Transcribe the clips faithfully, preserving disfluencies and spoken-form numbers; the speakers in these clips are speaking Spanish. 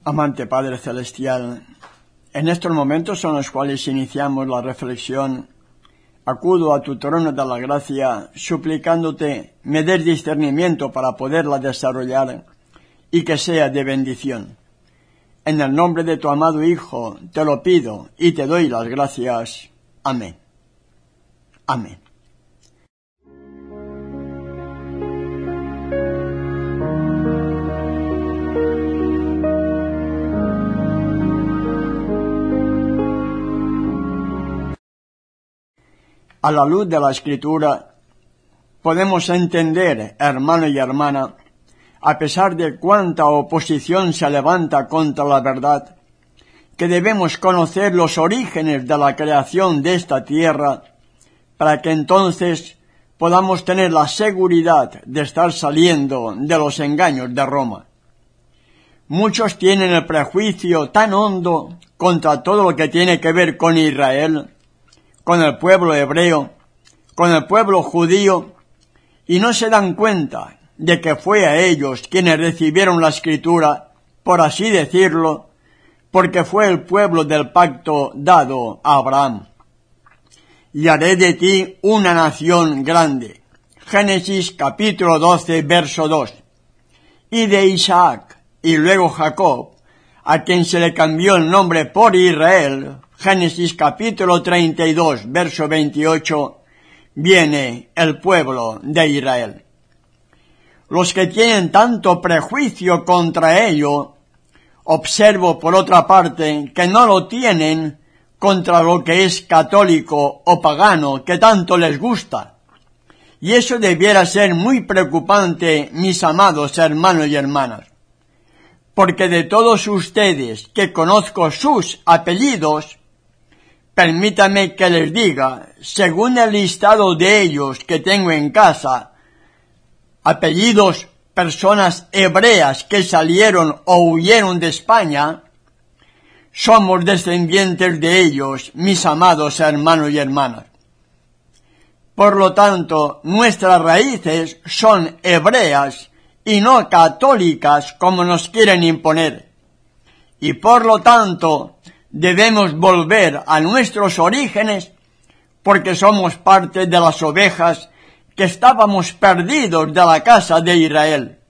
Amante Padre Celestial, en estos momentos en los cuales iniciamos la reflexión, acudo a tu trono de la gracia, suplicándote me des discernimiento para poderla desarrollar y que sea de bendición. En el nombre de tu amado Hijo te lo pido y te doy las gracias. Amén. Amén. A la luz de la Escritura, podemos entender, hermano y hermana, a pesar de cuánta oposición se levanta contra la verdad, que debemos conocer los orígenes de la creación de esta tierra, para que entonces podamos tener la seguridad de estar saliendo de los engaños de Roma. Muchos tienen el prejuicio tan hondo contra todo lo que tiene que ver con Israel, con el pueblo hebreo, con el pueblo judío, y no se dan cuenta de que fue a ellos quienes recibieron la Escritura, por así decirlo, porque fue el pueblo del pacto dado a Abraham. Y haré de ti una nación grande. Génesis capítulo doce, verso dos. Y de Isaac, y luego Jacob, a quien se le cambió el nombre por Israel, Génesis capítulo treinta y dos, verso veintiocho, viene el pueblo de Israel. Los que tienen tanto prejuicio contra ello, observo por otra parte que no lo tienen contra lo que es católico o pagano, que tanto les gusta. Y eso debiera ser muy preocupante, mis amados hermanos y hermanas, porque de todos ustedes que conozco sus apellidos, permítame que les diga, según el listado de ellos que tengo en casa, apellidos, personas hebreas que salieron o huyeron de España, somos descendientes de ellos, mis amados hermanos y hermanas. Por lo tanto, nuestras raíces son hebreas y no católicas como nos quieren imponer. Y por lo tanto, debemos volver a nuestros orígenes porque somos parte de las ovejas que estábamos perdidos de la casa de Israel.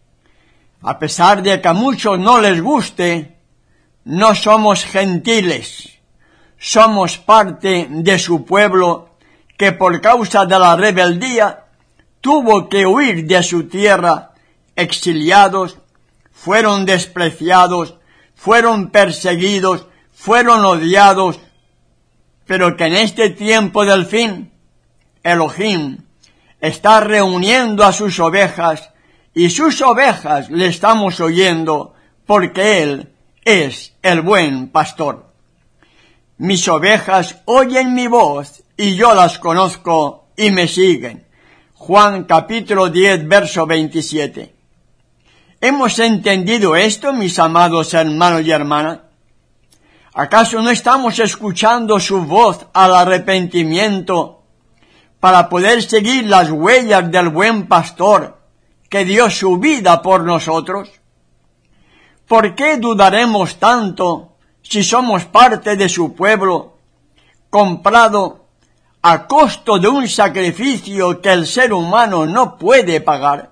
A pesar de que a muchos no les guste, no somos gentiles, somos parte de su pueblo que por causa de la rebeldía tuvo que huir de su tierra, exiliados, fueron despreciados, fueron perseguidos, fueron odiados, pero que en este tiempo del fin, Elohim está reuniendo a sus ovejas, y sus ovejas le estamos oyendo, porque Él es el buen pastor. Mis ovejas oyen mi voz, y yo las conozco, y me siguen. Juan capítulo diez, verso veintisiete. ¿Hemos entendido esto, mis amados hermanos y hermanas? ¿Acaso no estamos escuchando su voz al arrepentimiento para poder seguir las huellas del buen pastor que dio su vida por nosotros? ¿Por qué dudaremos tanto si somos parte de su pueblo, comprado a costo de un sacrificio que el ser humano no puede pagar?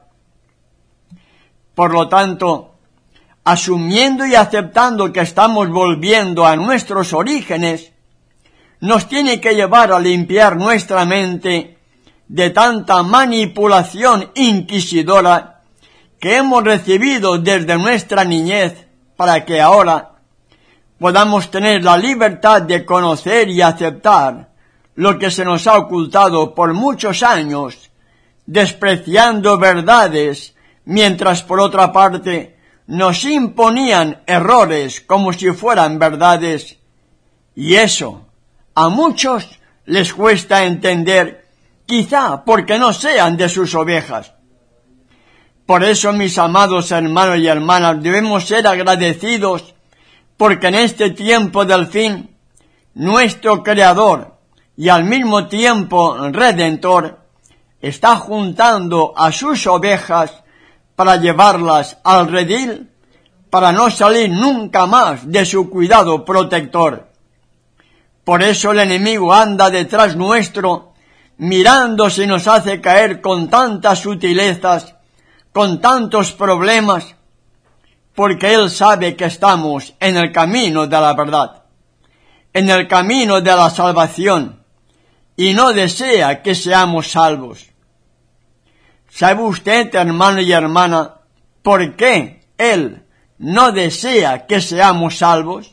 Por lo tanto, asumiendo y aceptando que estamos volviendo a nuestros orígenes, nos tiene que llevar a limpiar nuestra mente de tanta manipulación inquisidora que hemos recibido desde nuestra niñez, para que ahora podamos tener la libertad de conocer y aceptar lo que se nos ha ocultado por muchos años, despreciando verdades, mientras por otra parte nos imponían errores como si fueran verdades, y eso a muchos les cuesta entender, quizá porque no sean de sus ovejas. Por eso, mis amados hermanos y hermanas, debemos ser agradecidos, porque en este tiempo del fin, nuestro Creador y al mismo tiempo Redentor está juntando a sus ovejas para llevarlas al redil, para no salir nunca más de su cuidado protector. Por eso el enemigo anda detrás nuestro, mirando si nos hace caer con tantas sutilezas, con tantos problemas, porque él sabe que estamos en el camino de la verdad, en el camino de la salvación, y no desea que seamos salvos. ¿Sabe usted, hermano y hermana, por qué él no desea que seamos salvos?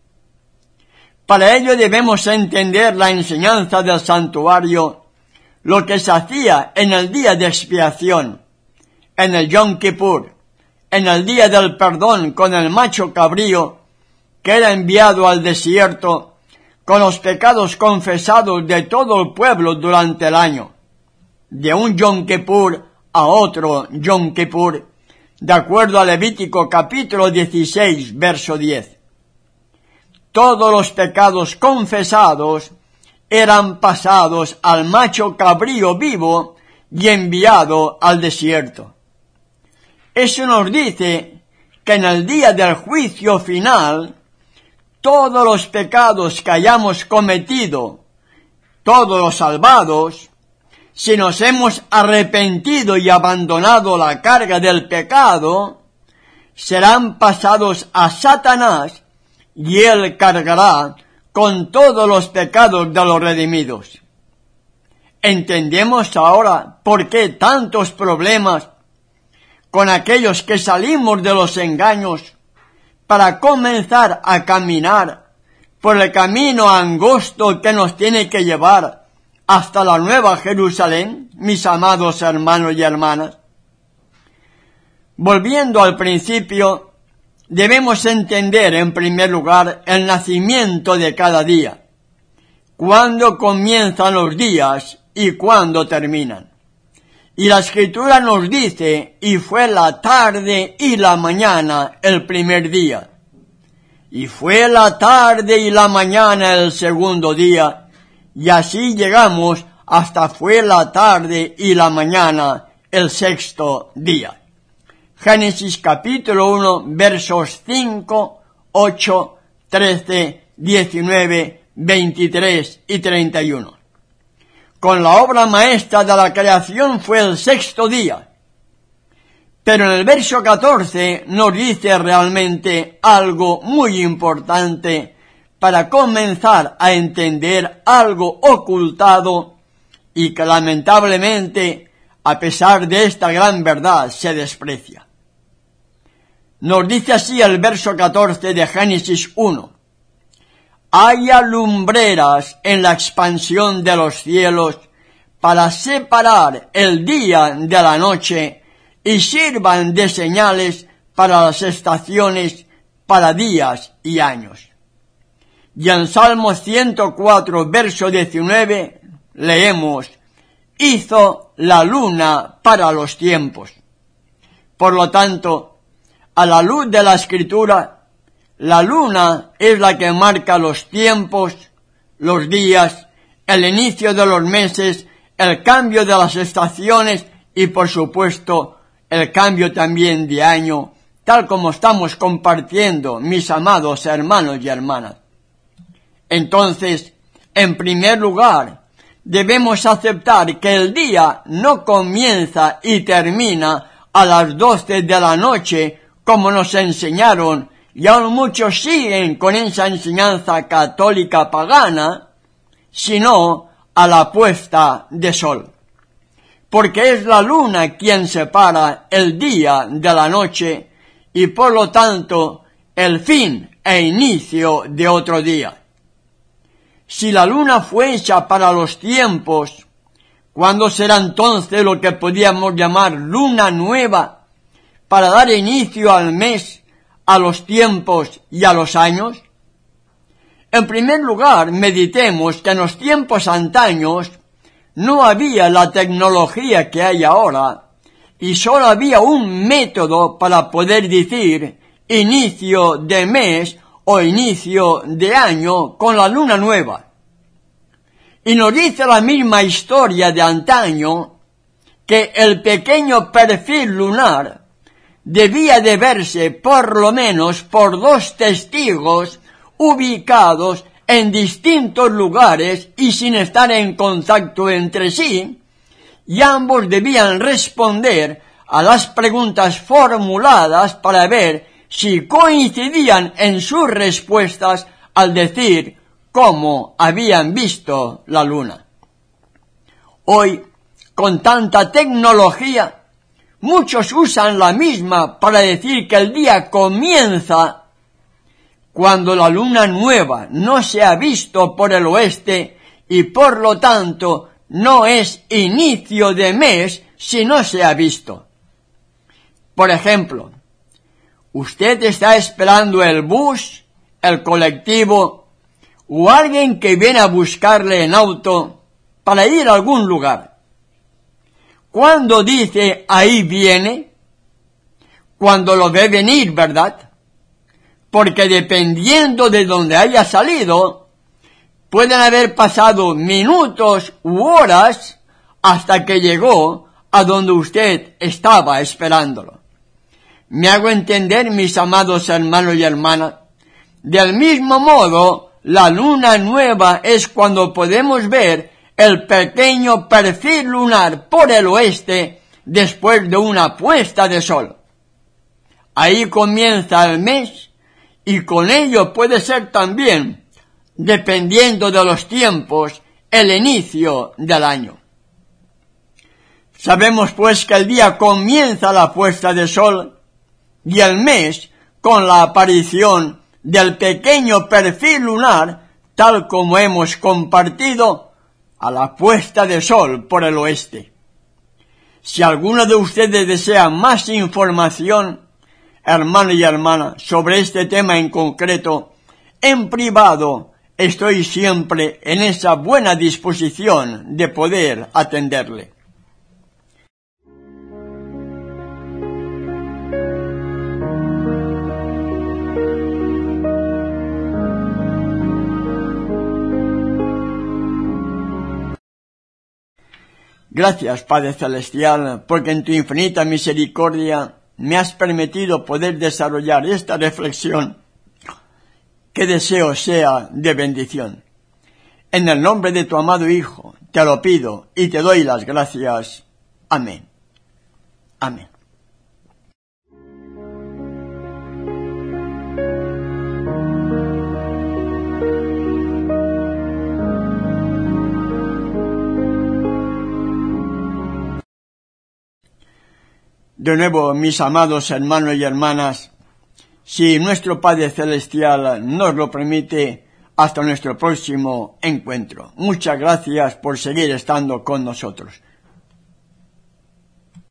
Para ello debemos entender la enseñanza del santuario, lo que se hacía en el día de expiación, en el Yom Kippur, en el día del perdón con el macho cabrío, que era enviado al desierto con los pecados confesados de todo el pueblo durante el año, de un Yom Kippur a otro Yom Kippur, de acuerdo a Levítico capítulo dieciséis, verso diez. Todos los pecados confesados eran pasados al macho cabrío vivo y enviado al desierto. Eso nos dice que en el día del juicio final, todos los pecados que hayamos cometido, todos los salvados, si nos hemos arrepentido y abandonado la carga del pecado, serán pasados a Satanás y él cargará con todos los pecados de los redimidos. ¿Entendemos ahora por qué tantos problemas con aquellos que salimos de los engaños para comenzar a caminar por el camino angosto que nos tiene que llevar hasta la Nueva Jerusalén, mis amados hermanos y hermanas? Volviendo al principio, debemos entender en primer lugar el nacimiento de cada día, cuándo comienzan los días y cuándo terminan. Y la Escritura nos dice, y fue la tarde y la mañana el primer día, y fue la tarde y la mañana el segundo día, y así llegamos hasta fue la tarde y la mañana el sexto día. Génesis capítulo uno, versos cinco, ocho, trece, diecinueve, veintitrés y treinta y uno. Con la obra maestra de la creación fue el sexto día. Pero en el verso catorce nos dice realmente algo muy importante para comenzar a entender algo ocultado y que lamentablemente, a pesar de esta gran verdad, se desprecia. Nos dice así el verso catorce de Génesis uno. Haya lumbreras en la expansión de los cielos para separar el día de la noche y sirvan de señales para las estaciones, para días y años. Y en Salmo ciento cuatro, verso diecinueve, leemos, hizo la luna para los tiempos. Por lo tanto, a la luz de la Escritura, la luna es la que marca los tiempos, los días, el inicio de los meses, el cambio de las estaciones y, por supuesto, el cambio también de año, tal como estamos compartiendo, mis amados hermanos y hermanas. Entonces, en primer lugar, debemos aceptar que el día no comienza y termina a las doce de la noche, como nos enseñaron, y aún muchos siguen con esa enseñanza católica pagana, sino a la puesta de sol. Porque es la luna quien separa el día de la noche y por lo tanto el fin e inicio de otro día. Si la luna fue hecha para los tiempos, ¿cuándo será entonces lo que podríamos llamar luna nueva para dar inicio al mes, a los tiempos y a los años? En primer lugar, meditemos que en los tiempos antaños no había la tecnología que hay ahora y solo había un método para poder decir inicio de mes o inicio de año con la luna nueva. Y nos dice la misma historia de antaño que el pequeño perfil lunar debía de verse por lo menos por dos testigos ubicados en distintos lugares y sin estar en contacto entre sí, y ambos debían responder a las preguntas formuladas para ver si coincidían en sus respuestas al decir cómo habían visto la luna. Hoy, con tanta tecnología, muchos usan la misma para decir que el día comienza cuando la luna nueva no se ha visto por el oeste y por lo tanto no es inicio de mes si no se ha visto. Por ejemplo, usted está esperando el bus, el colectivo o alguien que viene a buscarle en auto para ir a algún lugar. ¿Cuándo dice ahí viene? Cuando lo ve venir, ¿verdad? Porque dependiendo de donde haya salido, pueden haber pasado minutos u horas hasta que llegó a donde usted estaba esperándolo. ¿Me hago entender, mis amados hermanos y hermanas? Del mismo modo, la luna nueva es cuando podemos ver el pequeño perfil lunar por el oeste después de una puesta de sol. Ahí comienza el mes y con ello puede ser también, dependiendo de los tiempos, el inicio del año. Sabemos pues que el día comienza a la puesta de sol y el mes con la aparición del pequeño perfil lunar, tal como hemos compartido, a la puesta de sol por el oeste. Si alguno de ustedes desea más información, hermano y hermana, sobre este tema en concreto, en privado estoy siempre en esa buena disposición de poder atenderle. Gracias, Padre Celestial, porque en tu infinita misericordia me has permitido poder desarrollar esta reflexión que deseo sea de bendición. En el nombre de tu amado Hijo, te lo pido y te doy las gracias. Amén. Amén. De nuevo, mis amados hermanos y hermanas, si nuestro Padre Celestial nos lo permite, hasta nuestro próximo encuentro. Muchas gracias por seguir estando con nosotros.